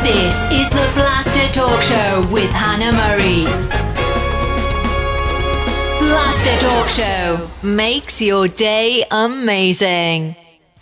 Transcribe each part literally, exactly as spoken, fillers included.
This is the Blaster Talk Show with Hannah Murray. Blaster Talk Show makes your day amazing.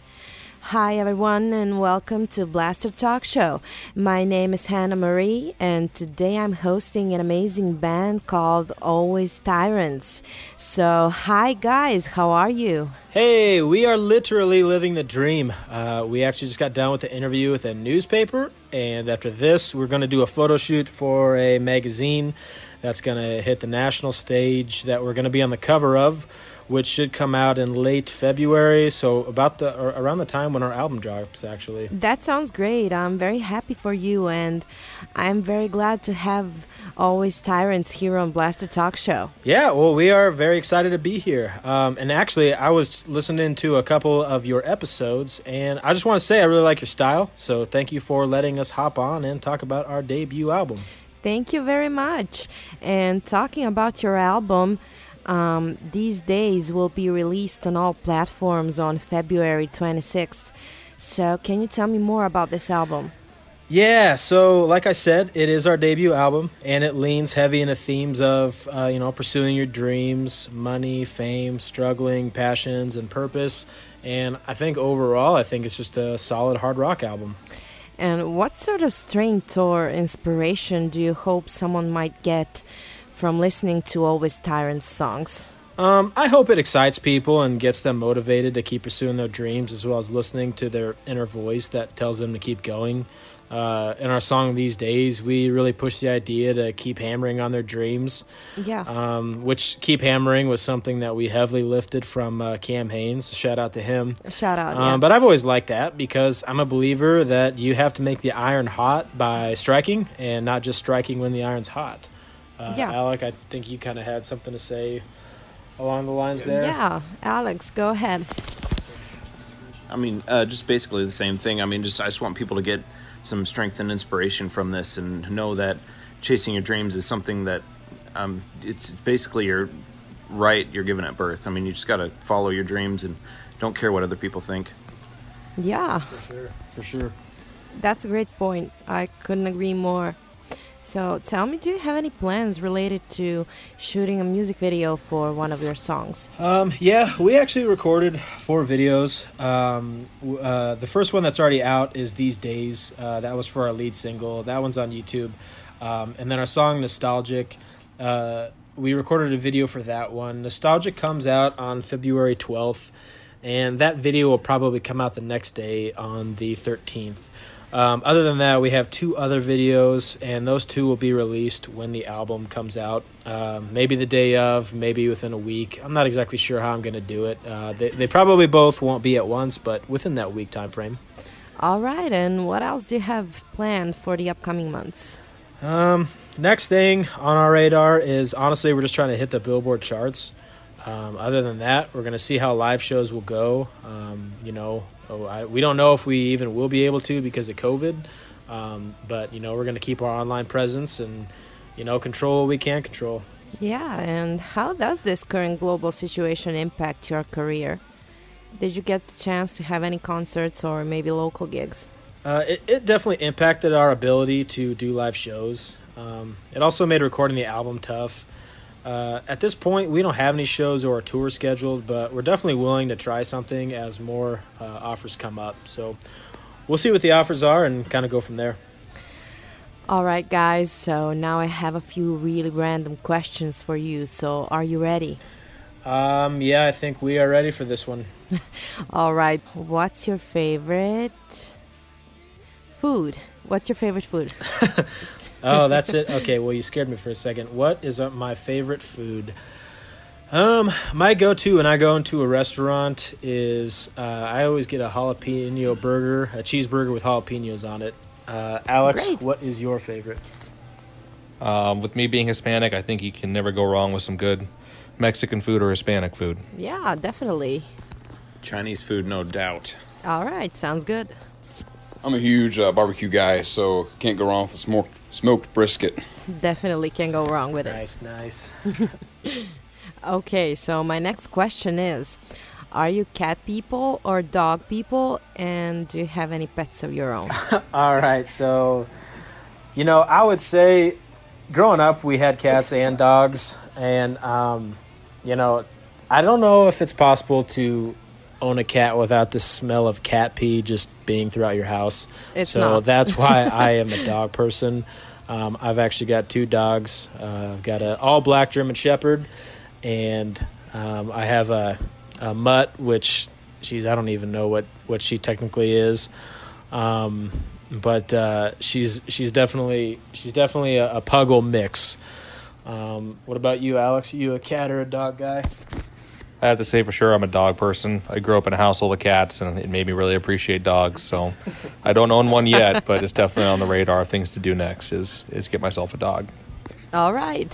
Hi everyone and welcome to Blaster Talk Show. My name is Hannah Marie and today I'm hosting an amazing band called Always Tyrants. So hi guys, how are you? Hey, we are literally living the dream. Uh, we actually just got done with the interview with a newspaper, and after this we're going to do a photo shoot for a magazine that's going to hit the national stage that we're going to be on the cover of, which should come out in late February, so about the or around the time when our album drops, actually. That sounds great. I'm very happy for you, and I'm very glad to have Always Tyrants here on Blaster Talk Show. Yeah, well, we are very excited to be here. Um, and actually, I was listening to a couple of your episodes, and I just want to say I really like your style, so thank you for letting us hop on and talk about our debut album. Thank you very much. And talking about your album, Um, these days will be released on all platforms on February twenty-sixth. So can you tell me more about this album? Yeah, so like I said, it is our debut album, and it leans heavy into themes of, uh, you know, pursuing your dreams, money, fame, struggling, passions, and purpose. And I think overall, I think it's just a solid hard rock album. And what sort of strength or inspiration do you hope someone might get from listening to Always Tyrants songs? Um, I hope it excites people and gets them motivated to keep pursuing their dreams, as well as listening to their inner voice that tells them to keep going. Uh, in our song These Days, we really push the idea to keep hammering on their dreams. Yeah. Um, which Keep Hammering was something that we heavily lifted from uh, Cam Haynes. Shout out to him. Shout out, um, yeah. But I've always liked that because I'm a believer that you have to make the iron hot by striking and not just striking when the iron's hot. Uh, yeah. Alec, I think you kind of had something to say along the lines there. Yeah, Alex, go ahead. I mean, uh, just basically the same thing. I mean, just I just want people to get some strength and inspiration from this and know that chasing your dreams is something that um, it's basically your right you're given at birth. I mean, you just got to follow your dreams and don't care what other people think. Yeah. For sure, for sure. That's a great point. I couldn't agree more. So tell me, do you have any plans related to shooting a music video for one of your songs? Um, yeah, we actually recorded four videos. Um, uh, the first one that's already out is These Days. Uh, that was for our lead single. That one's on YouTube. Um, and then our song Nostalgic, uh, we recorded a video for that one. Nostalgic comes out on February twelfth, and that video will probably come out the next day on the thirteenth. Um, other than that, we have two other videos, and those two will be released when the album comes out. Um, maybe the day of, maybe within a week. I'm not exactly sure how I'm going to do it. Uh, they, they probably both won't be at once, but within that week time frame. All right, and what else do you have planned for the upcoming months? Um, next thing on our radar is, honestly, we're just trying to hit the Billboard charts. Um, other than that, we're going to see how live shows will go. Um, you know, oh, I, we don't know if we even will be able to because of COVID. Um, but, you know, we're going to keep our online presence and, you know, control what we can control. Yeah, and how does this current global situation impact your career? Did you get the chance to have any concerts or maybe local gigs? Uh, it, it definitely impacted our ability to do live shows. Um, it also made recording the album tough. Uh, at this point, we don't have any shows or a tour scheduled, but we're definitely willing to try something as more uh, offers come up. So we'll see what the offers are and kind of go from there. All right, guys. So now I have a few really random questions for you. So are you ready? Um, yeah, I think we are ready for this one. All right. What's your favorite food? What's your favorite food? Oh, that's it? Okay, well, you scared me for a second. What is uh, my favorite food? Um, my go-to when I go into a restaurant is uh, I always get a jalapeno burger, a cheeseburger with jalapenos on it. Uh, Alex, Great. What is your favorite? Um, with me being Hispanic, I think you can never go wrong with some good Mexican food or Hispanic food. Yeah, definitely. Chinese food, no doubt. All right, sounds good. I'm a huge uh, barbecue guy, so can't go wrong with a smoked, smoked brisket. Definitely can go wrong with it. Nice, nice. Okay, so my next question is, are you cat people or dog people, and do you have any pets of your own? All right, so You know, I would say growing up, we had cats and dogs. And, um, you know, I don't know if it's possible to own a cat without the smell of cat pee just being throughout your house. It's so not. That's why I am a dog person. Um, I've actually got two dogs. Uh, I've got an all-black German Shepherd, and um, I have a, a mutt, which she's I don't even know what, what she technically is. Um But uh, she's she's definitely she's definitely a, a puggle mix. Um, what about you, Alex? Are you a cat or a dog guy? I have to say for sure I'm a dog person. I grew up in a household of cats, and it made me really appreciate dogs. So I don't own one yet, but it's definitely on the radar of things to do next is is get myself a dog. All right.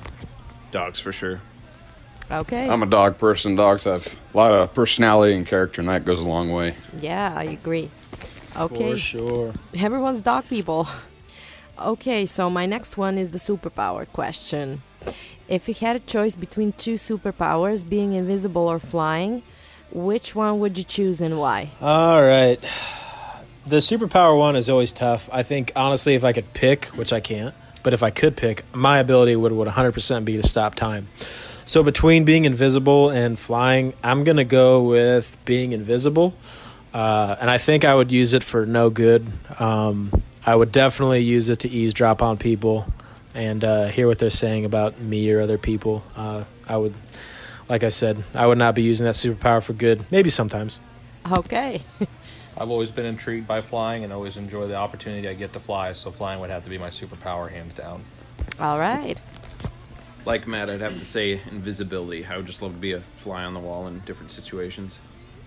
Dogs for sure. Okay. I'm a dog person. Dogs have a lot of personality and character, and that goes a long way. Yeah, I agree. Okay. For sure. Everyone's dog people. Okay, so my next one is the superpower question. If you had a choice between two superpowers, being invisible or flying, which one would you choose and why? All right. The superpower one is always tough. I think, honestly, if I could pick, which I can't, but if I could pick, my ability would, would one hundred percent be to stop time. So between being invisible and flying, I'm going to go with being invisible. Uh, and I think I would use it for no good. Um, I would definitely use it to eavesdrop on people and uh, hear what they're saying about me or other people. Uh, I would, like I said, I would not be using that superpower for good. Maybe sometimes. Okay. I've always been intrigued by flying and always enjoy the opportunity I get to fly, so flying would have to be my superpower, hands down. All right. Like Matt, I'd have to say invisibility. I would just love to be a fly on the wall in different situations.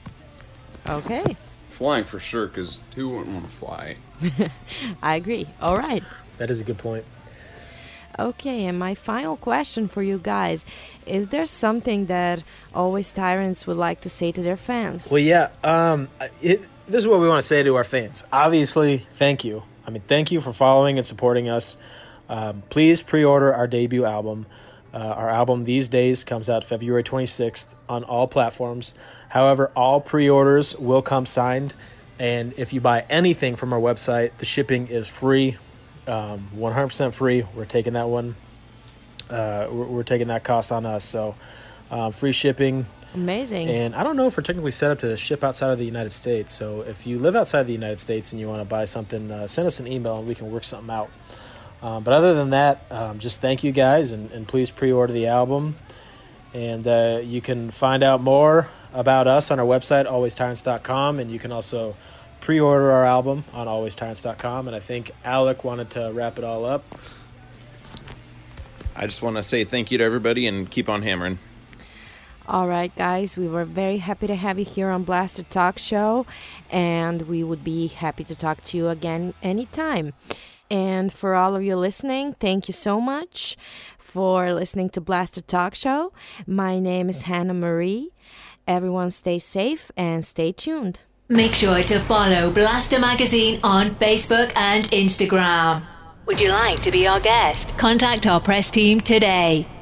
Okay. Flying for sure, because who wouldn't want to fly? I agree. All right. That is a good point. Okay, and my final question for you guys. Is there something that Always Tyrants would like to say to their fans? Well, yeah. Um, it, this is what we want to say to our fans. Obviously, thank you. I mean, thank you for following and supporting us. Um, please pre-order our debut album. Uh, our album These Days comes out February twenty-sixth on all platforms. However, all pre-orders will come signed. And if you buy anything from our website, the shipping is free, um, one hundred percent free. We're taking that one. Uh, we're, we're taking that cost on us. So um, free shipping. Amazing. And I don't know if we're technically set up to ship outside of the United States. So if you live outside the United States and you want to buy something, uh, send us an email and we can work something out. Um, but other than that, um, just thank you guys, and, and please pre-order the album. And uh, you can find out more about us on our website, always tyrants dot com, and you can also pre-order our album on always tyrants dot com. And I think Alec wanted to wrap it all up. I just want to say thank you to everybody and keep on hammering. All right, guys, we were very happy to have you here on Blasted Talk Show, and we would be happy to talk to you again anytime. And for all of you listening, thank you so much for listening to Blasted Talk Show. My name is Hannah Marie. Everyone stay safe and stay tuned. Make sure to follow Blaster Magazine on Facebook and Instagram. Would you like to be our guest? Contact our press team today.